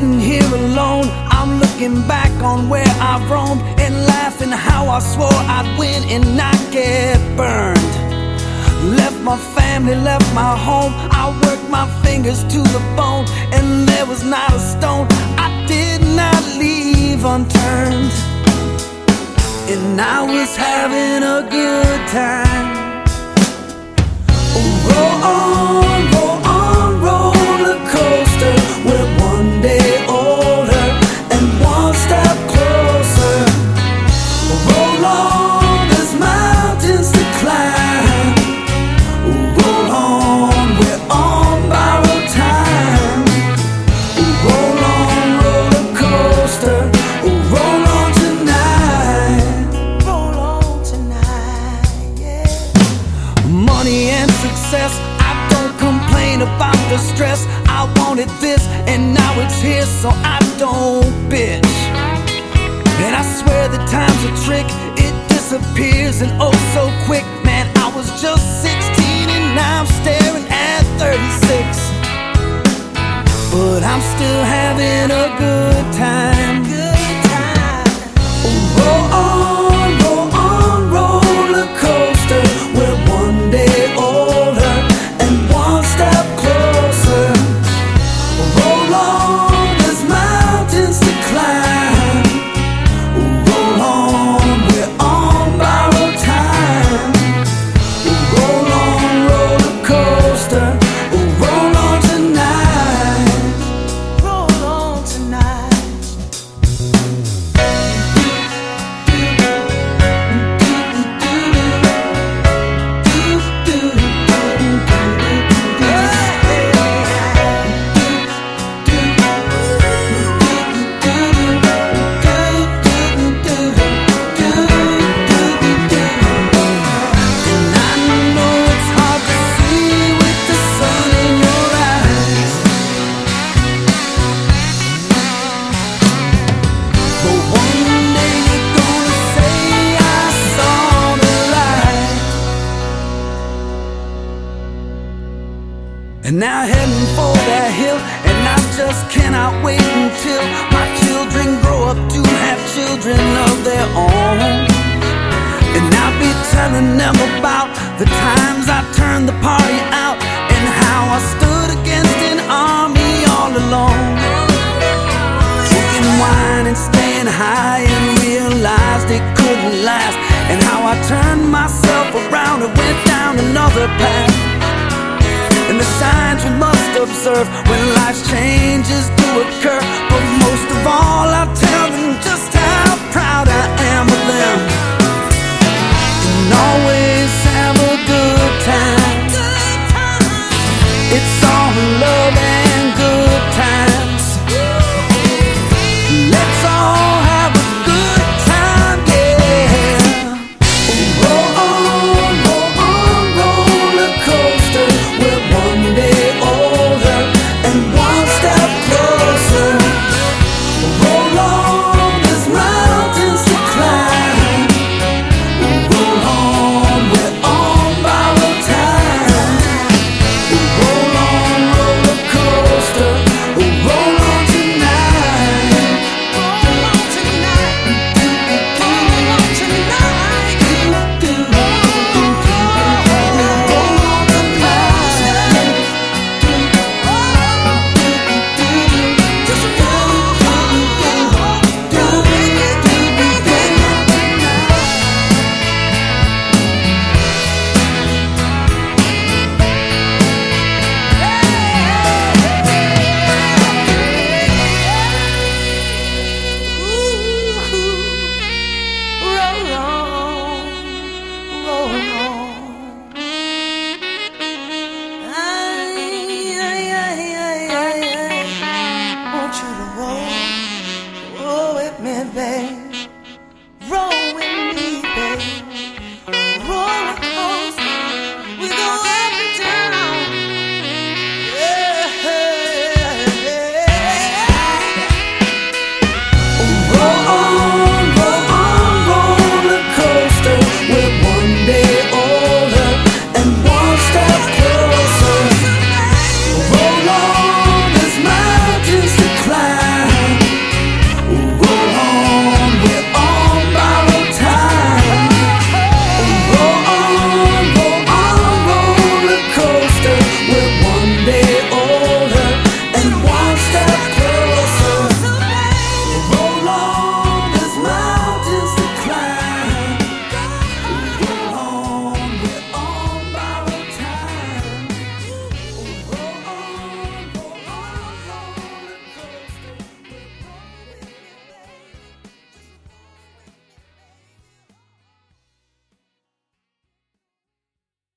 sitting here alone, I'm looking back on where I've roamed and laughing how I swore I'd win and not get burned. Left my family, left my home, I worked my fingers to the bone, and there was not a stone I did not leave unturned. And I was having a good time. Roll on, roller coaster. We're one day older and one step closer. Roll on, there's mountains to climb. Roll on, we're on borrowed time. Roll on, roller coaster. Roll on tonight. Roll on tonight, yeah. Money and success, I don't complain about the stress. I wanted this and now it's here, so I don't bitch. And I swear that time's a trick, it disappears and oh so quick. Man, I was just 16 and now I'm staring at 36. But I'm still having a good time. Good time. Roll on, roller coaster. We're one day older and one step closer. Roll on, there's mountains to climb. Roll on, we're on borrowed time. Roll on, roller coaster. Roll on tonight. Roll on tonight. And now heading for that hill, and I just cannot wait until my children grow up to have children of their own. And I'll be telling them about the times I turned the party out and how I stood against an army all alone. Drinking wine and staying high and realized it couldn't last, and how I turned myself around and went down another path. And the signs we must observe when life's changes do occur. But most of all, I'll tell them just how proud I am of them. And always have a good time. It's all in love.